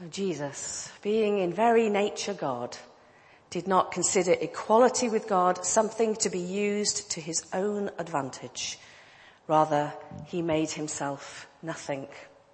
Jesus, being in very nature God, did not consider equality with God something to be used to his own advantage. Rather, he made himself nothing.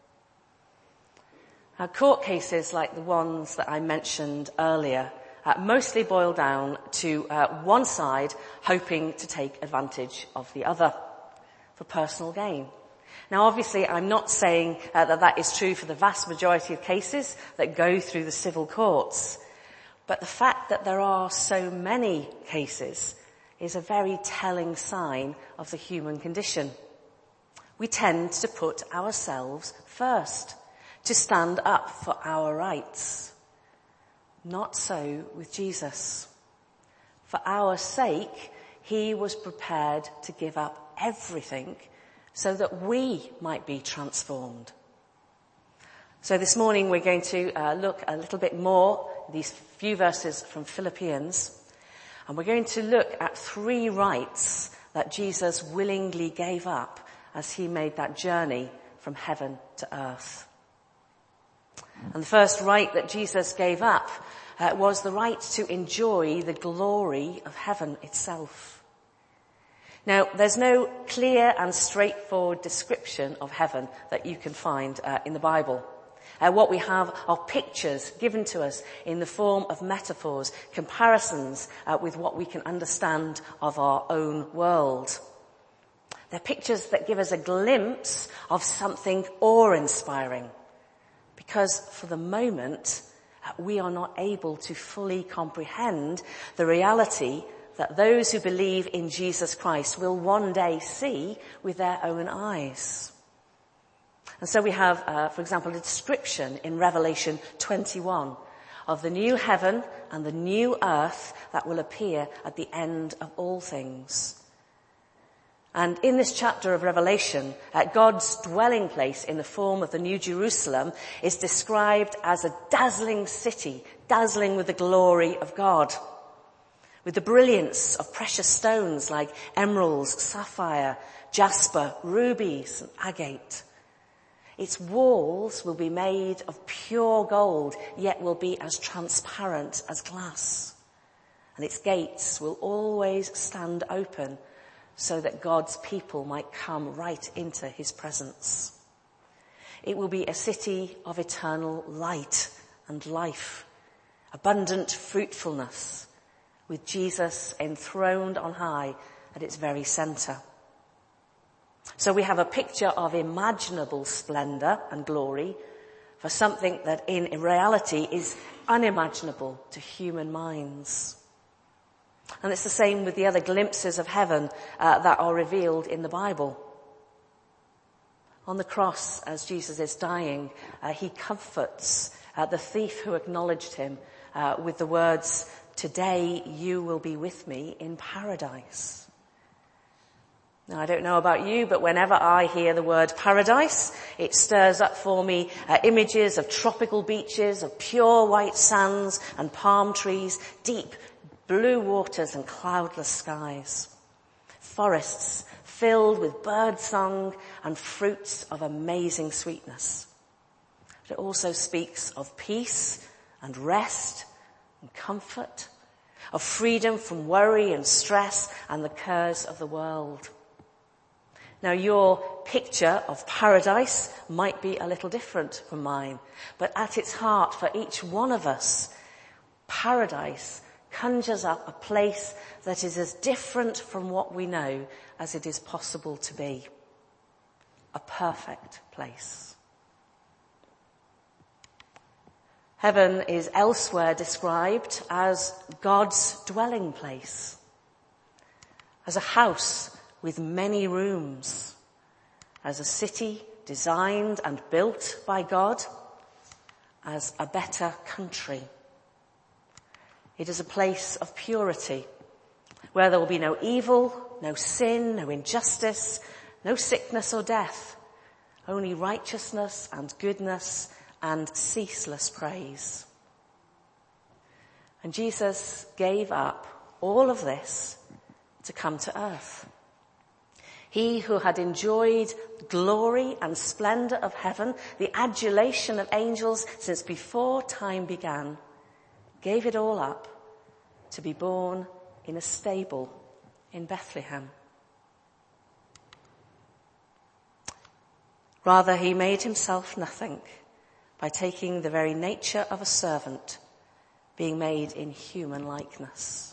Now, court cases like the ones that I mentioned earlier mostly boil down to one side hoping to take advantage of the other for personal gain. Now, obviously, I'm not saying that is true for the vast majority of cases that go through the civil courts. But the fact that there are so many cases is a very telling sign of the human condition. We tend to put ourselves first, to stand up for our rights. Not so with Jesus. For our sake, he was prepared to give up everything so that we might be transformed. So this morning we're going to look a little bit more, these few verses from Philippians, and we're going to look at 3 rights that Jesus willingly gave up as he made that journey from heaven to earth. And the first right that Jesus gave up was the right to enjoy the glory of heaven itself. Now, there's no clear and straightforward description of heaven that you can find in the Bible. What we have are pictures given to us in the form of metaphors, comparisons with what we can understand of our own world. They're pictures that give us a glimpse of something awe-inspiring, because for the moment we are not able to fully comprehend the reality that those who believe in Jesus Christ will one day see with their own eyes. And so we have, for example, a description in Revelation 21 of the new heaven and the new earth that will appear at the end of all things. And in this chapter of Revelation, God's dwelling place in the form of the New Jerusalem is described as a dazzling city, dazzling with the glory of God, with the brilliance of precious stones like emeralds, sapphire, jasper, rubies, and agate. Its walls will be made of pure gold, yet will be as transparent as glass. And its gates will always stand open so that God's people might come right into his presence. It will be a city of eternal light and life, abundant fruitfulness, with Jesus enthroned on high at its very centre. So we have a picture of imaginable splendour and glory for something that in reality is unimaginable to human minds. And it's the same with the other glimpses of heaven that are revealed in the Bible. On the cross, as Jesus is dying, he comforts the thief who acknowledged him with the words, "Today you will be with me in paradise." Now, I don't know about you, but whenever I hear the word paradise, it stirs up for me images of tropical beaches, of pure white sands and palm trees, deep blue waters and cloudless skies, forests filled with bird song and fruits of amazing sweetness. But it also speaks of peace and rest and comfort, of freedom from worry and stress and the cares of the world. Now, your picture of paradise might be a little different from mine, but at its heart, for each one of us, paradise conjures up a place that is as different from what we know as it is possible to be. A perfect place. Heaven is elsewhere described as God's dwelling place, as a house with many rooms, as a city designed and built by God, as a better country. It is a place of purity, where there will be no evil, no sin, no injustice, no sickness or death, only righteousness and goodness and ceaseless praise. And Jesus gave up all of this to come to earth. He who had enjoyed glory and splendor of heaven, the adulation of angels since before time began, gave it all up to be born in a stable in Bethlehem. Rather, he made himself nothing by taking the very nature of a servant, being made in human likeness.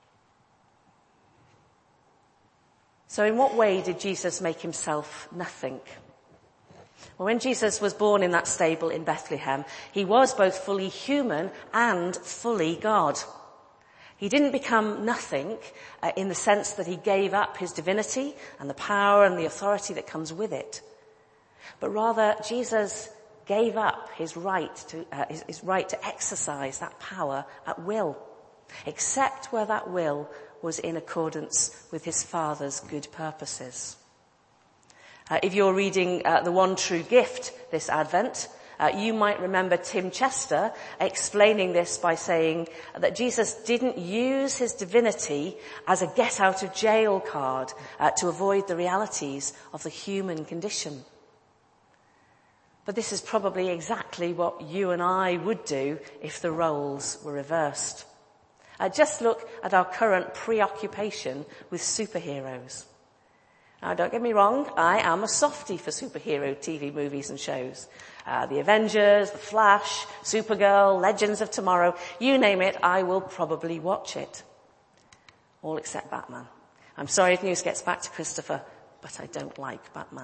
So in what way did Jesus make himself nothing? Well, when Jesus was born in that stable in Bethlehem, he was both fully human and fully God. He didn't become nothing in the sense that he gave up his divinity and the power and the authority that comes with it. But rather, Jesus gave up his right to exercise that power at will, except where that will was in accordance with his Father's good purposes. If you're reading The One True Gift this Advent, you might remember Tim Chester explaining this by saying that Jesus didn't use his divinity as a get-out-of-jail card to avoid the realities of the human condition. But this is probably exactly what you and I would do if the roles were reversed. Just look at our current preoccupation with superheroes. Now, don't get me wrong, I am a softie for superhero TV movies and shows. The Avengers, The Flash, Supergirl, Legends of Tomorrow, you name it, I will probably watch it. All except Batman. I'm sorry if news gets back to Christopher, but I don't like Batman.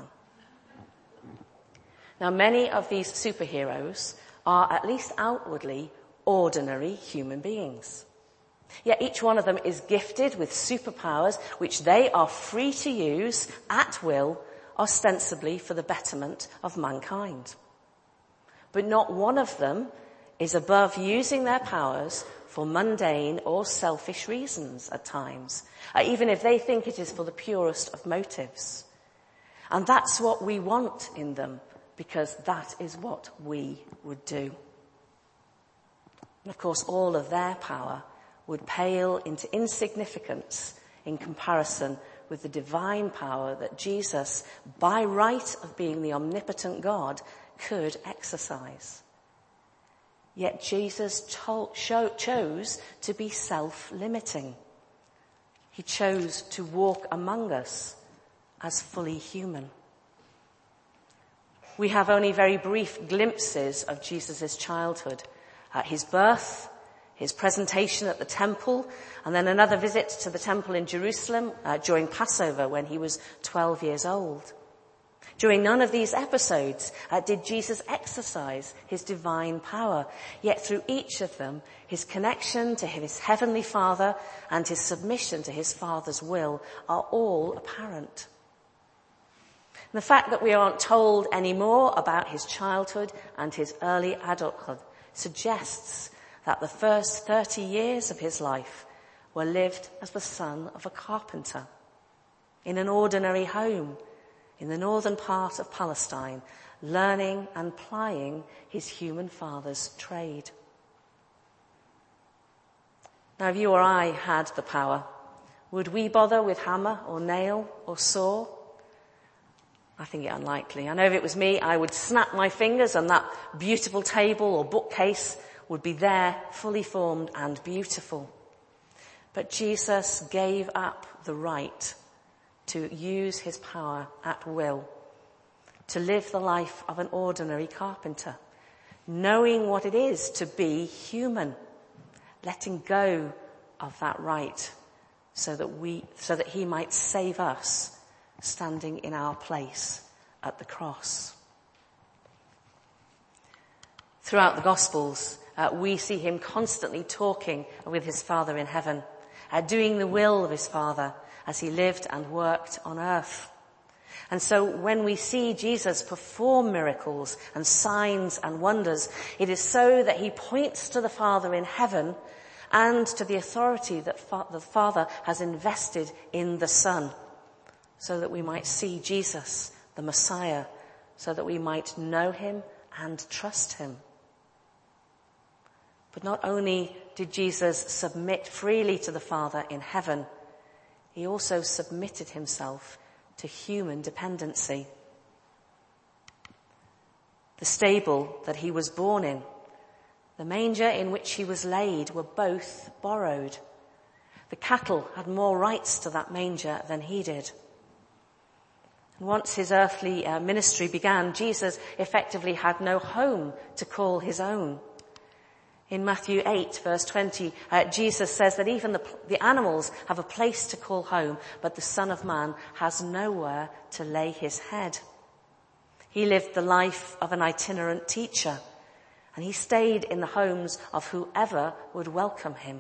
Now, many of these superheroes are, at least outwardly, ordinary human beings. Yet each one of them is gifted with superpowers which they are free to use at will, ostensibly for the betterment of mankind. But not one of them is above using their powers for mundane or selfish reasons at times, even if they think it is for the purest of motives. And that's what we want in them, because that is what we would do. And of course, all of their power would pale into insignificance in comparison with the divine power that Jesus, by right of being the omnipotent God, could exercise. Yet Jesus chose to be self-limiting. He chose to walk among us as fully human. We have only very brief glimpses of Jesus' childhood, his birth, his presentation at the temple, and then another visit to the temple in Jerusalem during Passover when he was 12 years old. During none of these episodes did Jesus exercise his divine power, yet through each of them, his connection to his heavenly Father and his submission to his Father's will are all apparent. And the fact that we aren't told any more about his childhood and his early adulthood suggests that the first 30 years of his life were lived as the son of a carpenter in an ordinary home in the northern part of Palestine, learning and plying his human father's trade. Now, if you or I had the power, would we bother with hammer or nail or saw? I think it unlikely. I know if it was me, I would snap my fingers and that beautiful table or bookcase would be there, fully formed and beautiful. But Jesus gave up the right to use his power at will, to live the life of an ordinary carpenter, knowing what it is to be human, letting go of that right so that he might save us, standing in our place at the cross. Throughout the Gospels, we see him constantly talking with his Father in heaven, doing the will of his Father as he lived and worked on earth. And so when we see Jesus perform miracles and signs and wonders, it is so that he points to the Father in heaven and to the authority that the Father has invested in the Son, so that we might see Jesus, the Messiah, so that we might know him and trust him. But not only did Jesus submit freely to the Father in heaven, he also submitted himself to human dependency. The stable that he was born in, the manger in which he was laid, were both borrowed. The cattle had more rights to that manger than he did. And once his earthly ministry began, Jesus effectively had no home to call his own. In Matthew 8, verse 20, Jesus says that even the animals have a place to call home, but the Son of Man has nowhere to lay his head. He lived the life of an itinerant teacher, and he stayed in the homes of whoever would welcome him.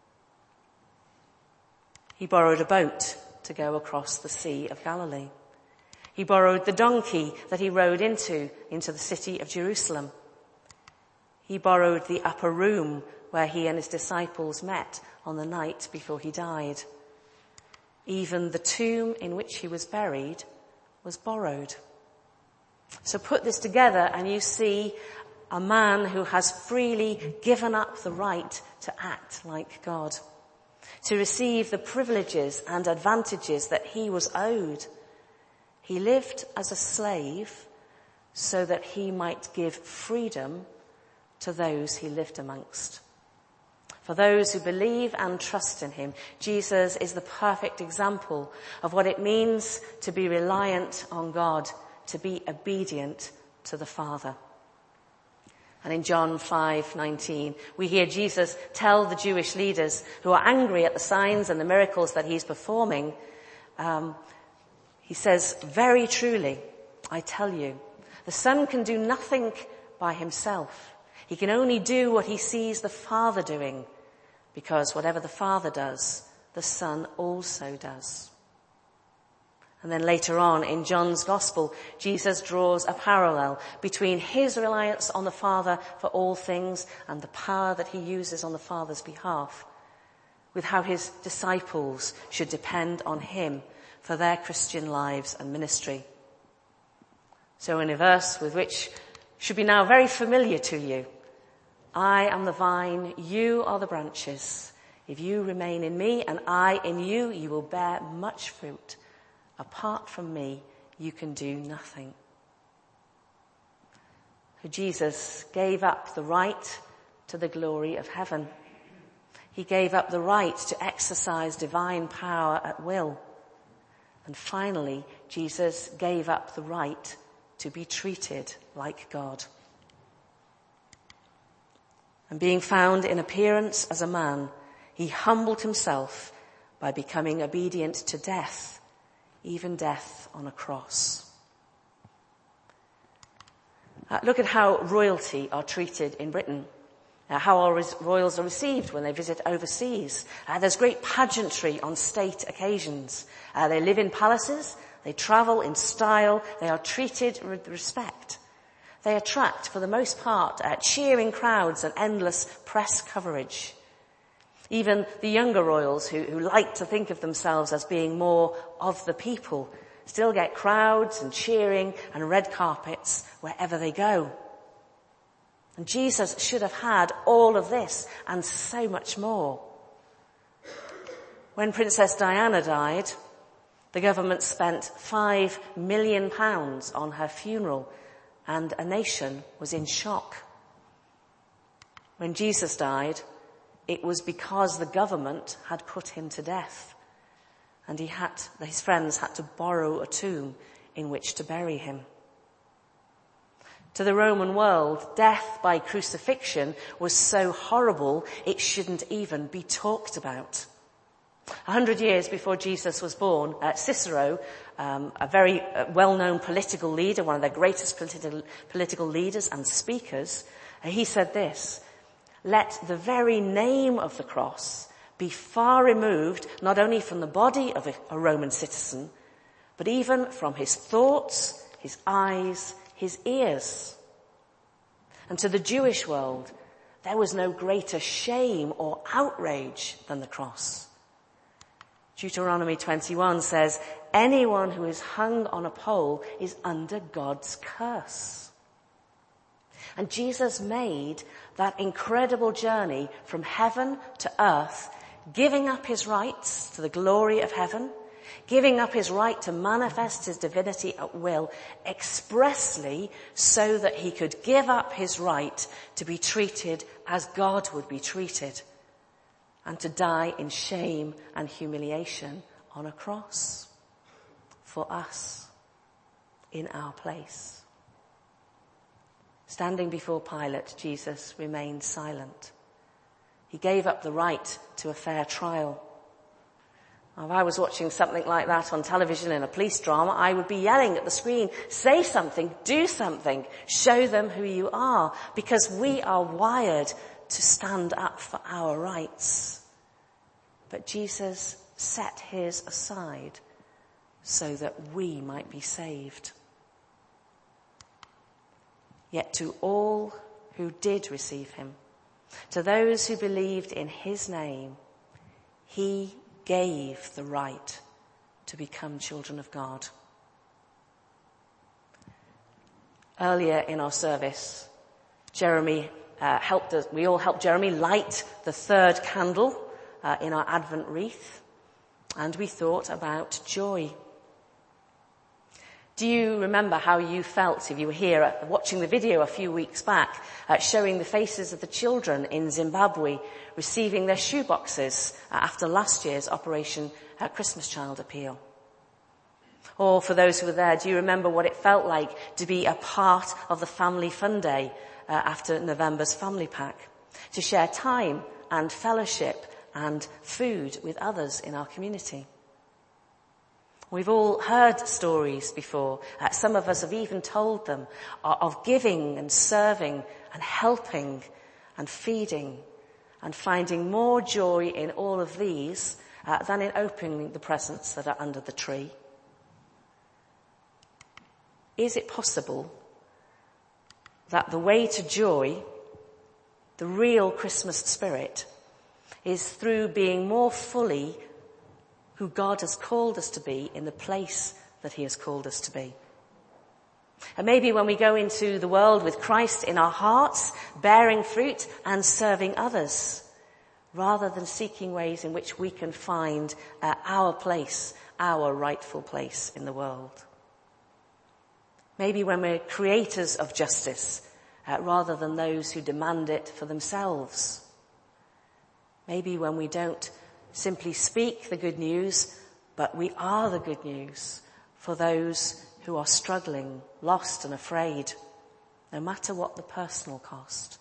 He borrowed a boat to go across the Sea of Galilee. He borrowed the donkey that he rode into the city of Jerusalem. He borrowed the upper room where he and his disciples met on the night before he died. Even the tomb in which he was buried was borrowed. So put this together and you see a man who has freely given up the right to act like God, to receive the privileges and advantages that he was owed. He lived as a slave so that he might give freedom to those he lived amongst. For those who believe and trust in him, Jesus is the perfect example of what it means to be reliant on God, to be obedient to the Father. And in John 5:19, we hear Jesus tell the Jewish leaders who are angry at the signs and the miracles that he's performing, he says, "Very truly, I tell you, the Son can do nothing by himself. He can only do what he sees the Father doing, because whatever the Father does, the Son also does." And then later on in John's Gospel, Jesus draws a parallel between his reliance on the Father for all things and the power that he uses on the Father's behalf, with how his disciples should depend on him for their Christian lives and ministry. So in a verse with which should be now very familiar to you, "I am the vine, you are the branches. If you remain in me and I in you, you will bear much fruit. Apart from me, you can do nothing." So Jesus gave up the right to the glory of heaven. He gave up the right to exercise divine power at will. And finally, Jesus gave up the right to be treated like God. And being found in appearance as a man, he humbled himself by becoming obedient to death, even death on a cross. Look at how royalty are treated in Britain. How our royals are received when they visit overseas. There's great pageantry on state occasions. They live in palaces, they travel in style, they are treated with respect. They attract, for the most part, cheering crowds and endless press coverage. Even the younger royals who like to think of themselves as being more of the people still get crowds and cheering and red carpets wherever they go. And Jesus should have had all of this and so much more. When Princess Diana died, the government spent £5 million on her funeral, and a nation was in shock. When Jesus died, it was because the government had put him to death, and his friends had to borrow a tomb in which to bury him. To the Roman world, death by crucifixion was so horrible it shouldn't even be talked about. 100 years before Jesus was born, Cicero, a very well-known political leader, one of their greatest political leaders and speakers, he said this: "Let the very name of the cross be far removed, not only from the body of a Roman citizen, but even from his thoughts, his eyes, his ears." And to the Jewish world, there was no greater shame or outrage than the cross. Deuteronomy 21 says, "Anyone who is hung on a pole is under God's curse." And Jesus made that incredible journey from heaven to earth, giving up his rights to the glory of heaven, giving up his right to manifest his divinity at will expressly so that he could give up his right to be treated as God would be treated and to die in shame and humiliation on a cross for us in our place. Standing before Pilate, Jesus remained silent. He gave up the right to a fair trial. If I was watching something like that on television in a police drama, I would be yelling at the screen, say something, do something, show them who you are, because we are wired to stand up for our rights. But Jesus set his aside so that we might be saved. Yet to all who did receive him, to those who believed in his name, he gave the right to become children of God. Earlier in our service, we all helped Jeremy light the third candle in our Advent wreath, and we thought about joy. Do you remember how you felt if you were here watching the video a few weeks back showing the faces of the children in Zimbabwe receiving their shoeboxes after last year's Operation Christmas Child appeal? Or for those who were there, do you remember what it felt like to be a part of the Family Fun Day after November's Family Pack? To share time and fellowship and food with others in our community? We've all heard stories before. Some of us have even told them of giving and serving and helping and feeding and finding more joy in all of these than in opening the presents that are under the tree. Is it possible that the way to joy, the real Christmas spirit, is through being more fully who God has called us to be in the place that he has called us to be? And maybe when we go into the world with Christ in our hearts, bearing fruit and serving others, rather than seeking ways in which we can find our place, our rightful place in the world. Maybe when we're creators of justice, rather than those who demand it for themselves. Maybe when we don't simply speak the good news, but we are the good news for those who are struggling, lost and afraid, no matter what the personal cost.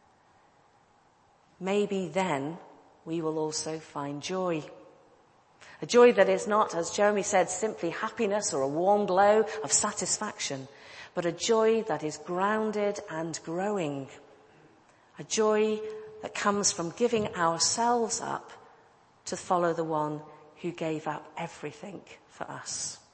Maybe then we will also find joy. A joy that is not, as Jeremy said, simply happiness or a warm glow of satisfaction, but a joy that is grounded and growing. A joy that comes from giving ourselves up to follow the one who gave up everything for us.